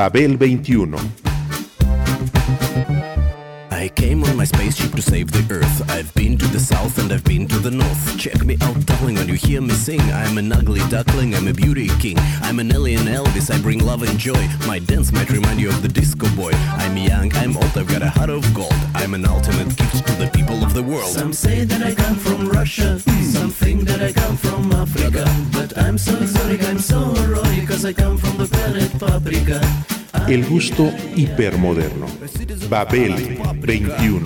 Babel 21. I came on my spaceship to save the Earth. I've been to the south and I've been to the north. Check me out, darling, when you hear me sing. I'm an ugly duckling, I'm a beauty king. I'm an alien Elvis, I bring love and joy. My dance might remind you of the disco boy. I'm young, I'm old, I've got a heart of gold. I'm an ultimate gift to the people of the world. Some say that I come from Russia, some think that I come from Africa. But I'm so exotic, I'm so erotic, cause I come from the planet Paprika. El gusto hipermoderno. Babel 21.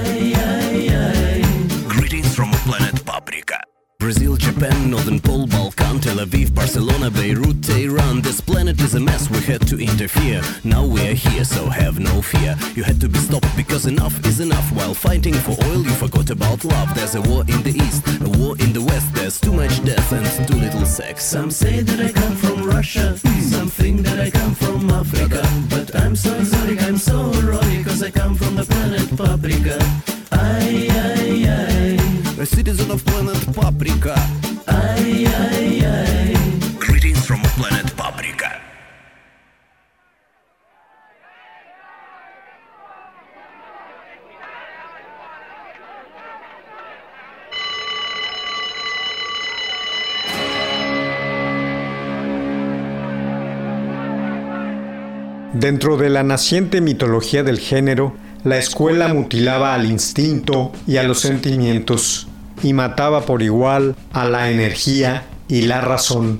Greetings from planet Paprika. Brazil, Japan, Northern Pole, Balkan, Tel Aviv, Barcelona, Beirut, Tehran. This planet is a mess, we had to interfere. Now we are here, so have no fear. You had to be stopped because enough is enough. While fighting for oil, you forgot about love. There's a war in the east, a war in the west. There's too much death and too little sex. Some say that I come from Russia, some think that I come from Africa. But I'm so exotic, I'm so erotic, cause I come from the planet Paprika. Ay, ay, ay. A citizen of planet Paprika. Ay, ay, ay. Greetings from planet Paprika. Dentro de la naciente mitología del género, la escuela mutilaba al instinto y a los sentimientos, y mataba por igual a la energía y la razón.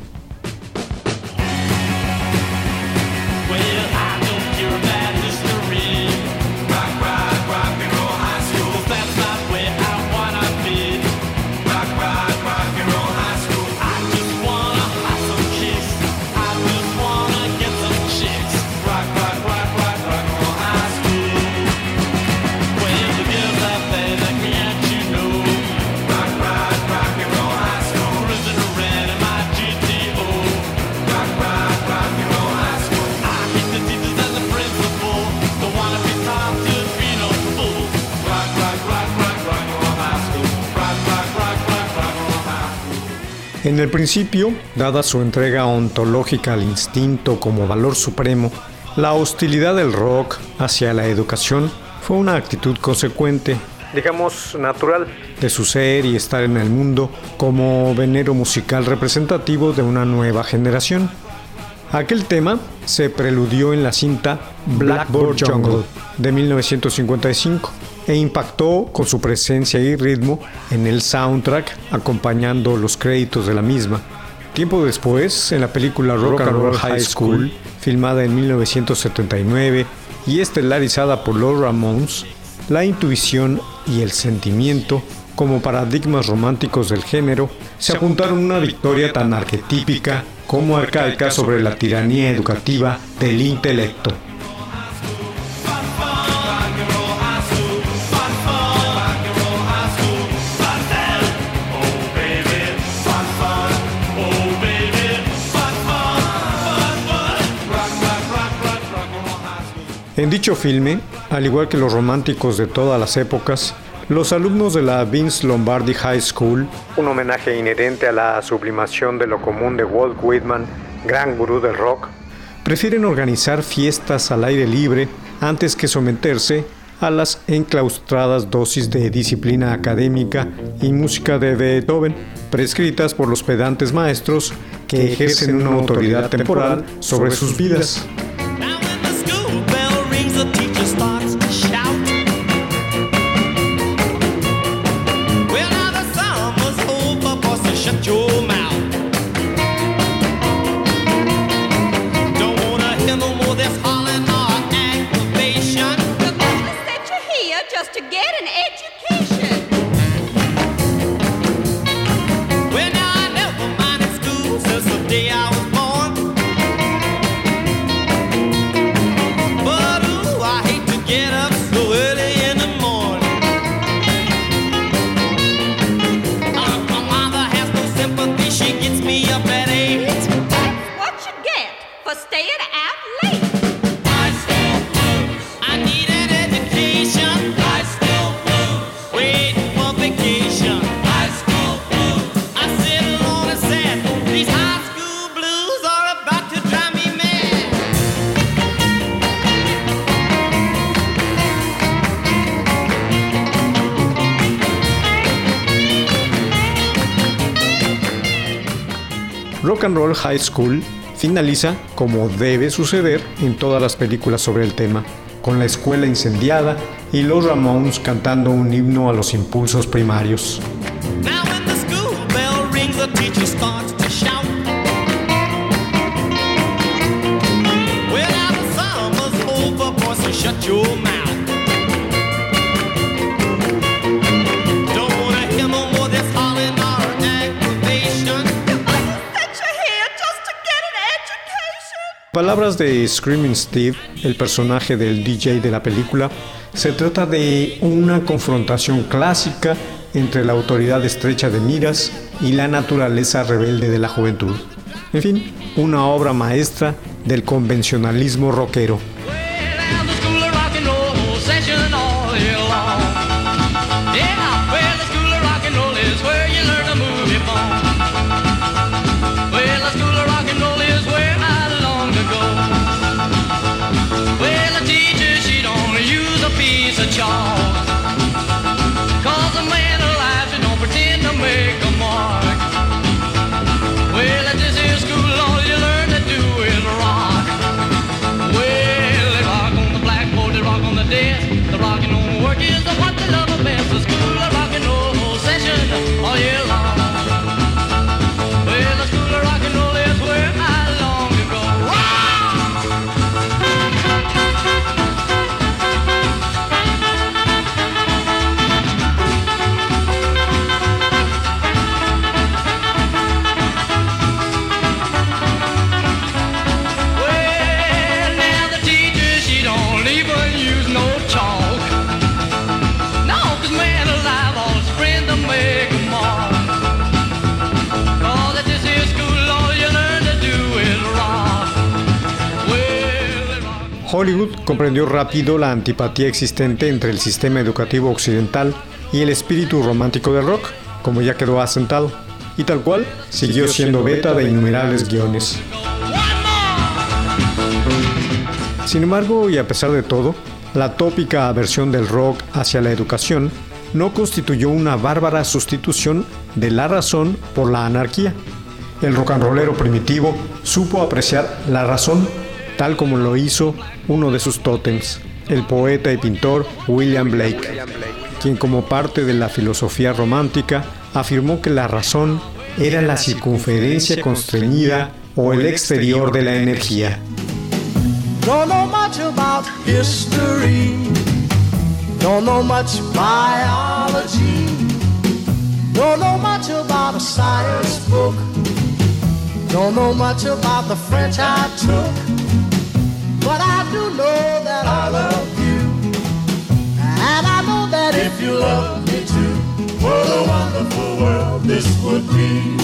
En el principio, dada su entrega ontológica al instinto como valor supremo, la hostilidad del rock hacia la educación fue una actitud consecuente, digamos natural, de su ser y estar en el mundo como venero musical representativo de una nueva generación. Aquel tema se preludió en la cinta Blackboard Jungle de 1955 e impactó con su presencia y ritmo en el soundtrack, acompañando los créditos de la misma. Tiempo después, en la película Rock and Roll High School, filmada en 1979 y estelarizada por los Ramones, la intuición y el sentimiento, como paradigmas románticos del género, se apuntaron a una victoria tan arquetípica como arcaica sobre la tiranía educativa del intelecto. En dicho filme, al igual que los románticos de todas las épocas, los alumnos de la Vince Lombardi High School, un homenaje inherente a la sublimación de lo común de Walt Whitman, gran gurú del rock, prefieren organizar fiestas al aire libre antes que someterse a las enclaustradas dosis de disciplina académica y música de Beethoven, prescritas por los pedantes maestros que ejercen una autoridad temporal sobre sus vidas. The teacher starts to shout. Well, now the summer's over, boss, so shut your mouth. Don't wanna hear no more this hollering or aggravation. The business that you're here just to get an education. Well, now I never minded school since the day I was born. But ooh, I hate to get up so early in the morning. My mother has no sympathy, she gets me up at 8. That's what you get for staying out late. High school blues. I need an education. High school blues. Waiting for vacation. High school blues. I sit alone and sad. These high school blues. Rock and Roll High School finaliza como debe suceder en todas las películas sobre el tema, con la escuela incendiada y los Ramones cantando un himno a los impulsos primarios. Now when the school bell rings, the teacher starts to shout. Well, now the summer's over, boys, so shut your mouth. Don't wanna hear no more this hollering or aggravation. That you're here just to get an education. Palabras de Screaming Steve, el personaje del DJ de la película, se trata de una confrontación clásica entre la autoridad estrecha de miras y la naturaleza rebelde de la juventud. En fin, una obra maestra del convencionalismo rockero. Hollywood comprendió rápido la antipatía existente entre el sistema educativo occidental y el espíritu romántico del rock, como ya quedó asentado, y tal cual siguió siendo beta de innumerables guiones. Sin embargo, y a pesar de todo, la tópica aversión del rock hacia la educación no constituyó una bárbara sustitución de la razón por la anarquía. El rock and rollero primitivo supo apreciar la razón, tal como lo hizo uno de sus tótems, el poeta y pintor William Blake, quien como parte de la filosofía romántica afirmó que la razón era la circunferencia constreñida o el exterior de la energía. Don't know much about history, don't know much biology, don't know much about a science book, don't know much about the French I took, but I do know that I love you, and I know that if you love me too, what a wonderful world this would be.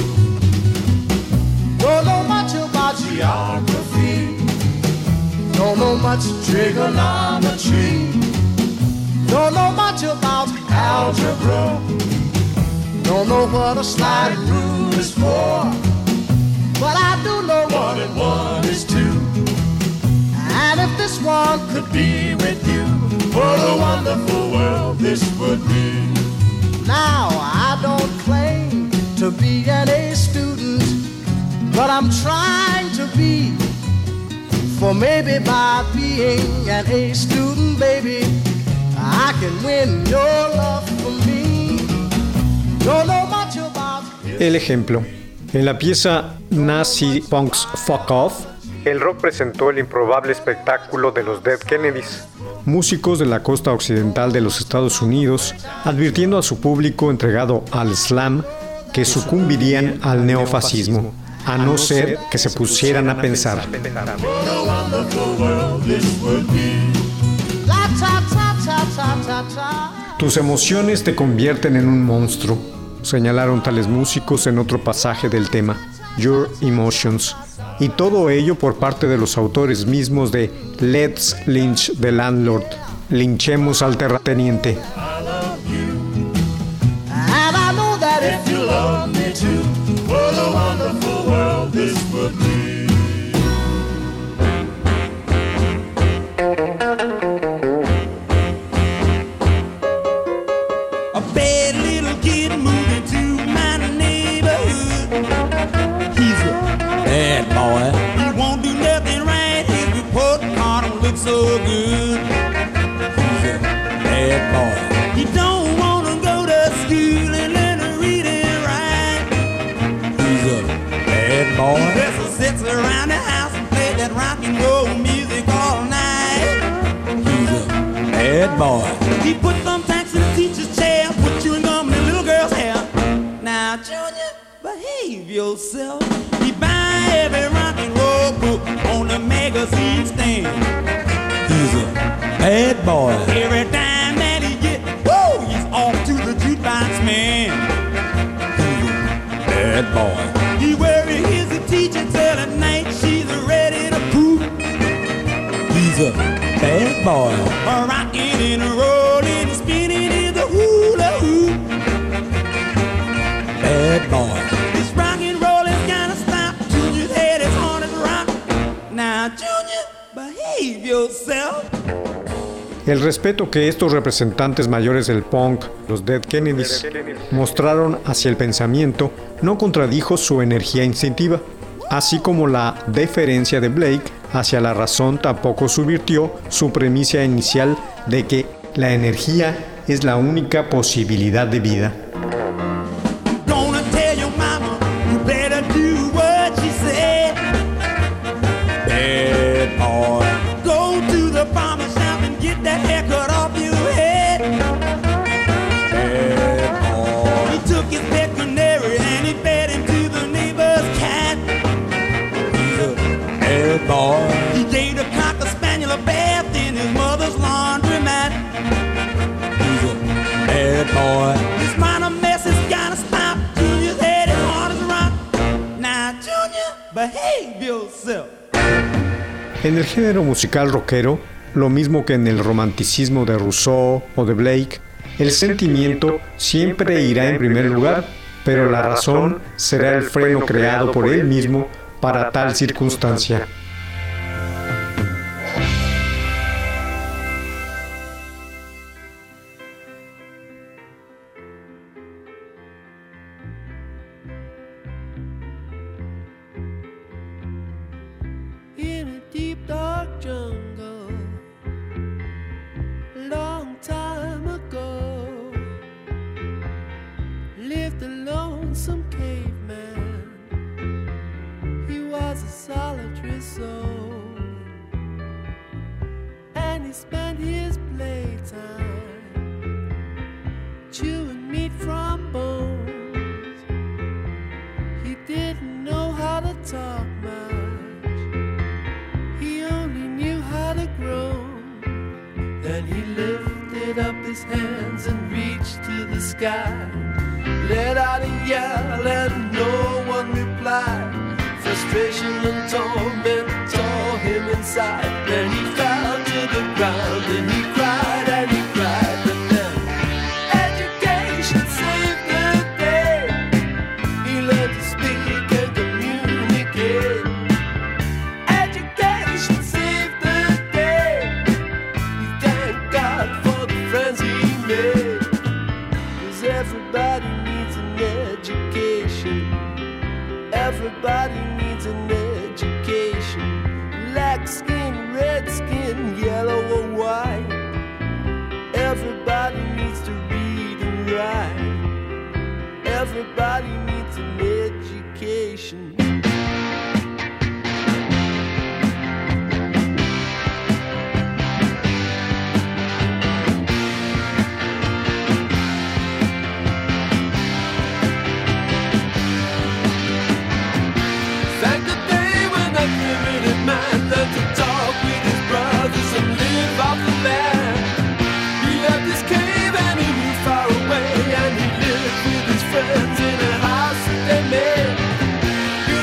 Don't know much about geography, don't know much trigonometry, don't know much about algebra, don't know what a slide rule is for, but I do know 1 and 1 is 2. And if this one could be with you, what a wonderful world this would be. Now I don't claim to be an A student, but I'm trying to be. For maybe by being an A student, baby, I can win your love for me. Don't know much about it. El ejemplo. En la pieza Nazi Punks Fuck Off, el rock presentó el improbable espectáculo de los Dead Kennedys, músicos de la costa occidental de los Estados Unidos, advirtiendo a su público entregado al slam que sucumbirían al neofascismo, a no ser que se pusieran a pensar. Tus emociones te convierten en un monstruo, señalaron tales músicos en otro pasaje del tema, Your Emotions, y todo ello por parte de los autores mismos de Let's Lynch the Landlord, linchemos al terrateniente. A bad little kid moving to my neighborhood. He's a so good. He's a bad boy. He don't wanna go to school and learn to read and write. He's a bad boy. He just sits around the house and play that rock and roll music all night. He's a bad boy. He put thumbtacks in the teacher's chair, put chewing gum in the little girl's hair. Now, Junior, behave yourself. He buy every rock and roll book on the magazine stand. He's a bad boy. Every time that he get, woo, he's off to the jukebox man. He's a bad boy. He worry his teacher till at night she's ready to poop. He's a bad boy. Rocking and rolling, spinning in the hula hoop. Bad boy. This rock and roll is gonna stop. Junior's head is hard as rock. Now, Junior, behave yourself. El respeto que estos representantes mayores del punk, los Dead Kennedys, mostraron hacia el pensamiento no contradijo su energía instintiva, así como la deferencia de Blake hacia la razón tampoco subvirtió su premisa inicial de que la energía es la única posibilidad de vida. He gave the cocker spaniel a bath in his mother's laundromat. He's a bad boy. This minor mess has gotta stop. Junior's head is hard as a rock. Now, Junior, behave yourself. En el género musical rockero, lo mismo que en el romanticismo de Rousseau o de Blake, el sentimiento siempre irá en primer lugar, pero la razón será el freno creado por él mismo para tal circunstancia. In a deep dark jungle, long time ago, lived a lonesome caveman. He was a solitary soul, and he spent his playtime chewing meat from bones. He didn't know how to talk much. He only knew how to groan. Then he lifted up his hands and reached to the sky, let out a yell and no one replied. Frustration and torment tore him inside. Then he fell to the ground and he cried and he cried. But then education saved the day. He learned to speak and communicate. Education saved the day. He thanked God for the friends he made. 'Cause everybody needs an education. Everybody needs an education. Black skin, red skin, yellow or white. Everybody needs to read and write. Everybody needs an education. Friends in a house that they made.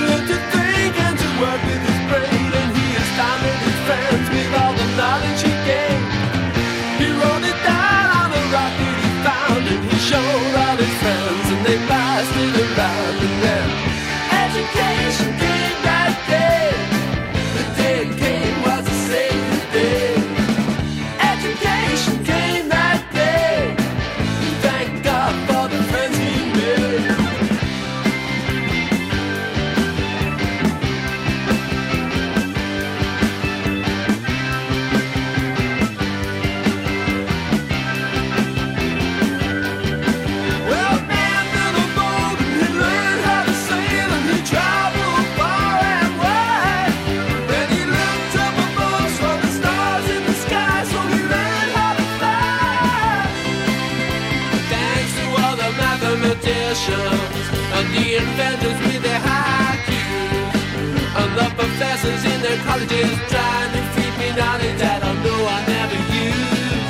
colleges trying to feed me knowledge that I know I never used.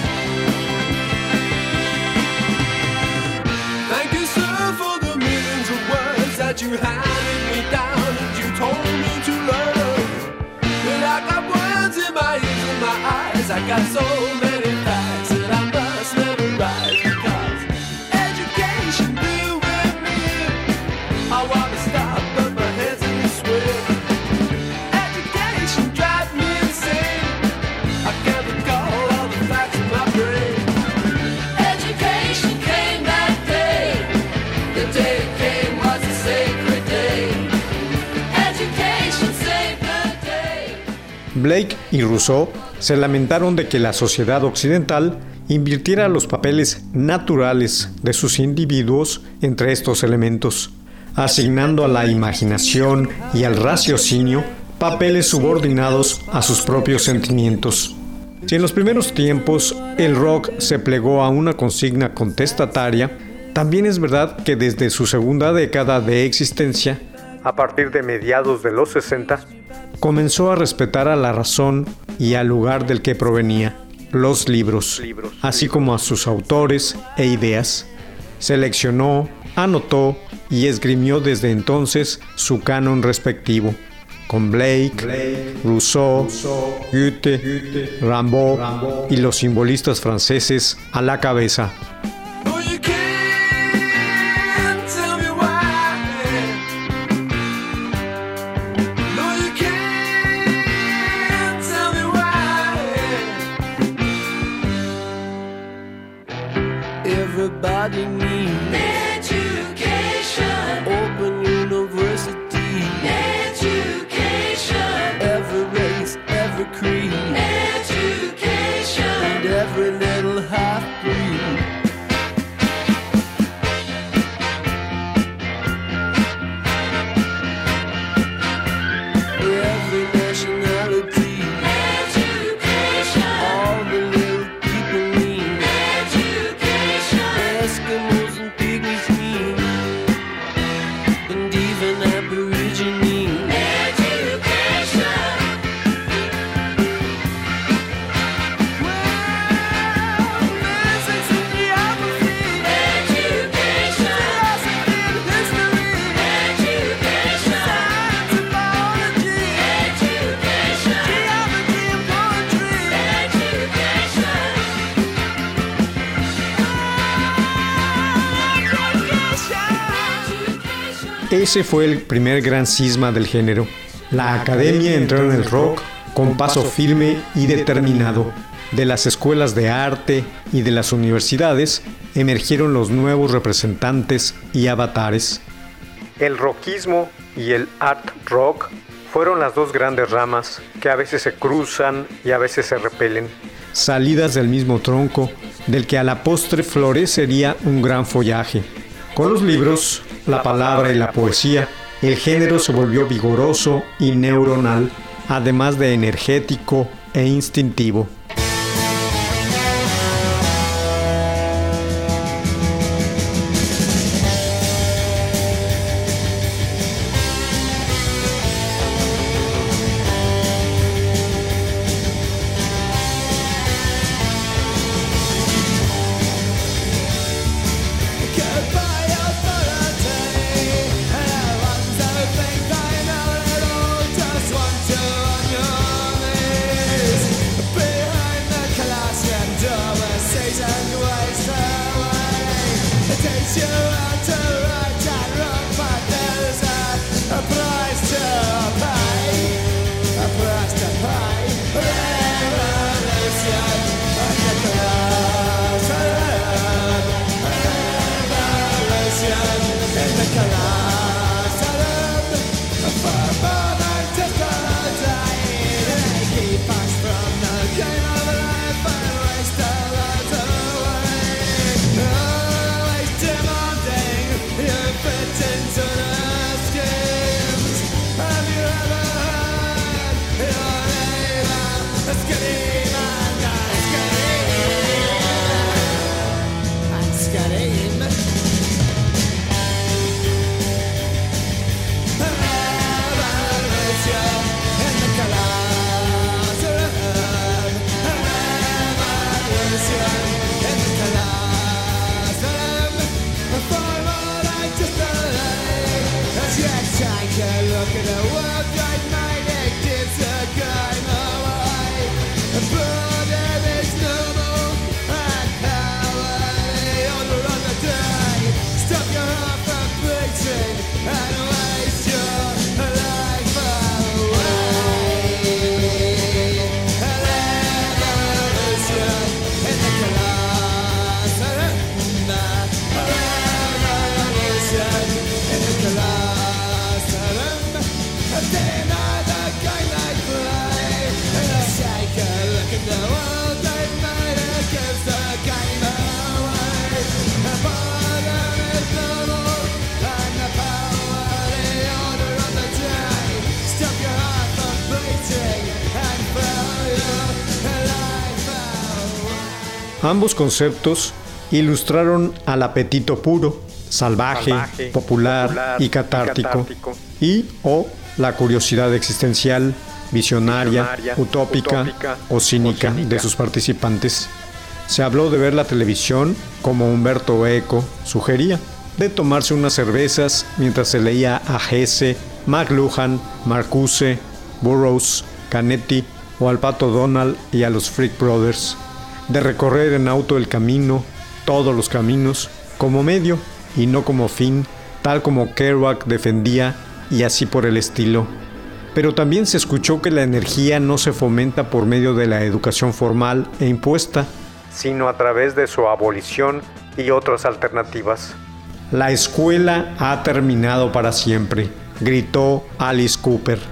Thank you, sir, for the millions of words that you handed me down and you told me to learn. But I got words in my ears and my eyes. I got so many facts that I must memorize because education grew with me. I want to stop, but my hands in the swim. Education drives me insane. I can't recall all the facts in my brain. Education came that day. The day it came was a sacred day. Education saved the day. Blake y Rousseau se lamentaron de que la sociedad occidental invirtiera los papeles naturales de sus individuos entre estos elementos, asignando a la imaginación y al raciocinio papeles subordinados a sus propios sentimientos. Si en los primeros tiempos el rock se plegó a una consigna contestataria, también es verdad que desde su segunda década de existencia, a partir de mediados de los 60, comenzó a respetar a la razón y al lugar del que provenía, los libros, así como a sus autores e ideas. Seleccionó, anotó y esgrimió desde entonces su canon respectivo, con Blake, Rousseau, Goethe, Rimbaud y los simbolistas franceses a la cabeza. Everybody needs education, open university, education, every race, every creed, education, and every little half-breed. Every nationality, education, all the little people need, education, Eskimos and Pygmies need, and even Aborigines, education. Well, physics and geography, education, philosophy and history, education, science and biology, education, geology and poetry, education. Ese fue el primer gran cisma del género. La academia entró en el rock con paso firme y determinado. De las escuelas de arte y de las universidades emergieron los nuevos representantes y avatares. El rockismo y el art rock fueron las dos grandes ramas que a veces se cruzan y a veces se repelen, salidas del mismo tronco del que a la postre florecería un gran follaje. Con los libros, la palabra y la poesía, el género se volvió vigoroso y neuronal, además de energético e instintivo. Behind Ambos conceptos ilustraron al apetito puro, salvaje, popular y catártico, y o la curiosidad existencial, visionaria, utópica o cínica de sus participantes. Se habló de ver la televisión, como Humberto Eco sugería, de tomarse unas cervezas mientras se leía a Hesse, McLuhan, Marcuse, Burroughs, Canetti o al Pato Donald y a los Freak Brothers, de recorrer en auto el camino, todos los caminos, como medio y no como fin, tal como Kerouac defendía y así por el estilo. Pero también se escuchó que la energía no se fomenta por medio de la educación formal e impuesta, sino a través de su abolición y otras alternativas. La escuela ha terminado para siempre, gritó Alice Cooper.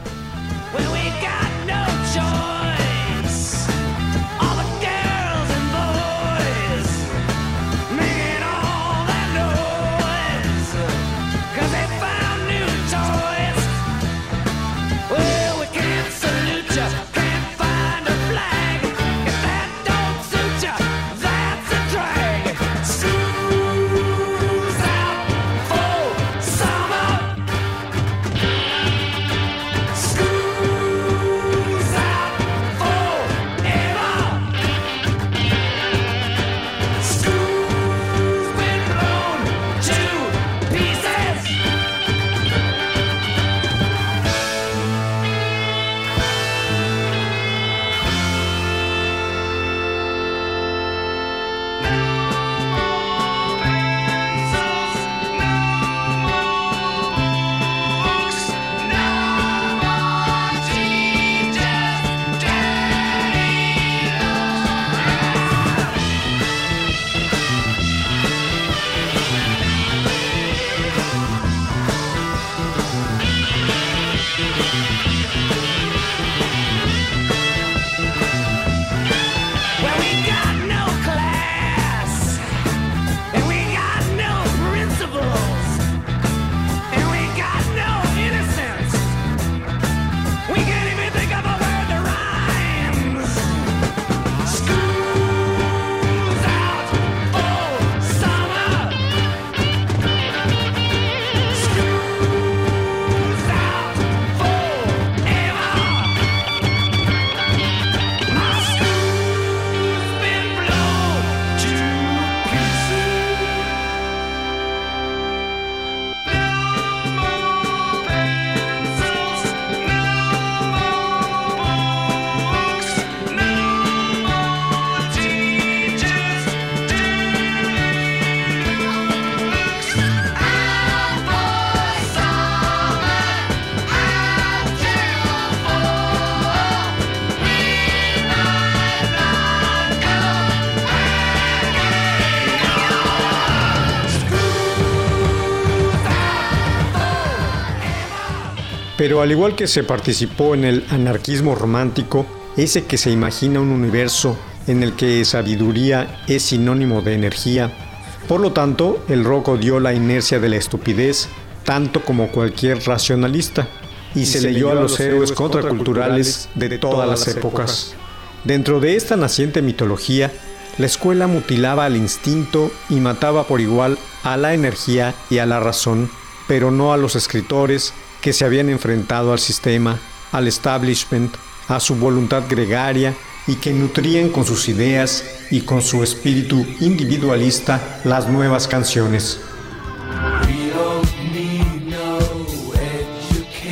Pero al igual que se participó en el anarquismo romántico, ese que se imagina un universo en el que sabiduría es sinónimo de energía, por lo tanto, el rock odió la inercia de la estupidez tanto como cualquier racionalista, y se leyó a los héroes contraculturales de todas las épocas. Dentro de esta naciente mitología, la escuela mutilaba al instinto y mataba por igual a la energía y a la razón, pero no a los escritores que se habían enfrentado al sistema, al establishment, a su voluntad gregaria y que nutrían con sus ideas y con su espíritu individualista las nuevas canciones. We don't need no education.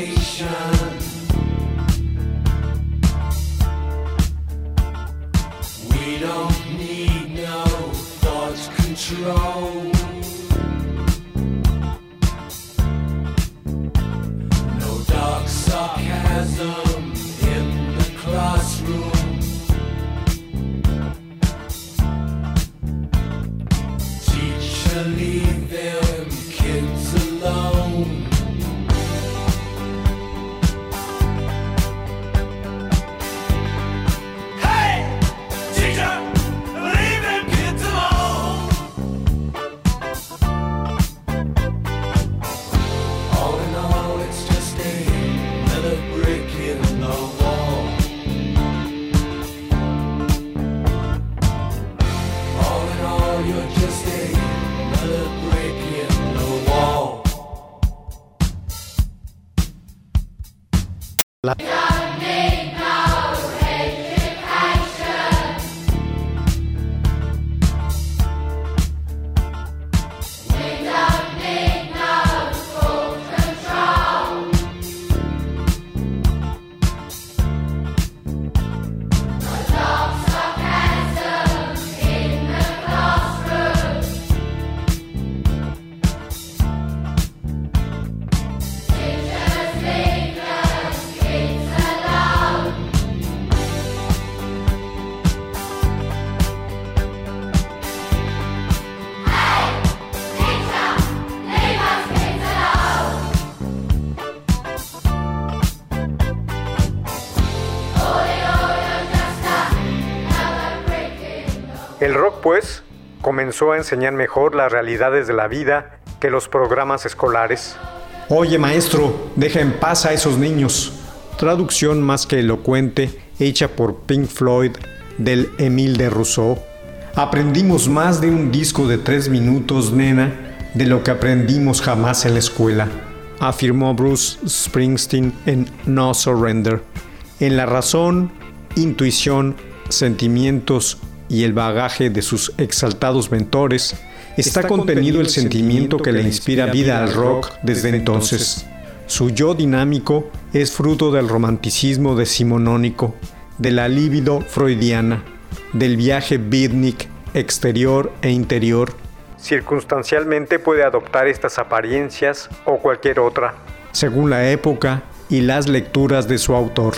El rock, pues, comenzó a enseñar mejor las realidades de la vida que los programas escolares. Oye, maestro, deja en paz a esos niños. Traducción más que elocuente, hecha por Pink Floyd del Émile de Rousseau. Aprendimos más de un disco de 3 minutos, nena, de lo que aprendimos jamás en la escuela, afirmó Bruce Springsteen en No Surrender. En la razón, intuición, sentimientos y el bagaje de sus exaltados mentores está contenido el sentimiento que le inspira vida al rock desde entonces. Su yo dinámico es fruto del romanticismo decimonónico, de la libido freudiana, del viaje beatnik exterior e interior. Circunstancialmente puede adoptar estas apariencias o cualquier otra, según la época y las lecturas de su autor.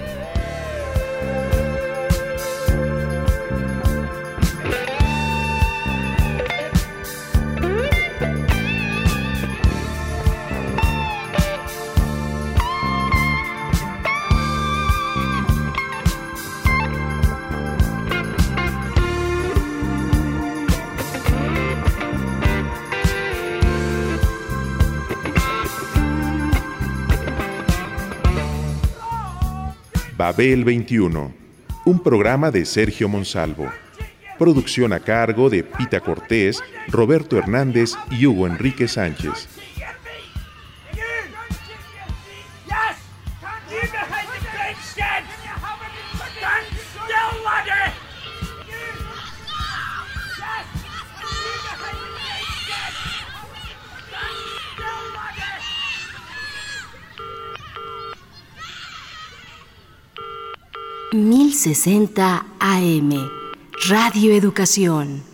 Babel 21, un programa de Sergio Monsalvo. Producción a cargo de Pita Cortés, Roberto Hernández y Hugo Enrique Sánchez. ...1060 AM, Radio Educación.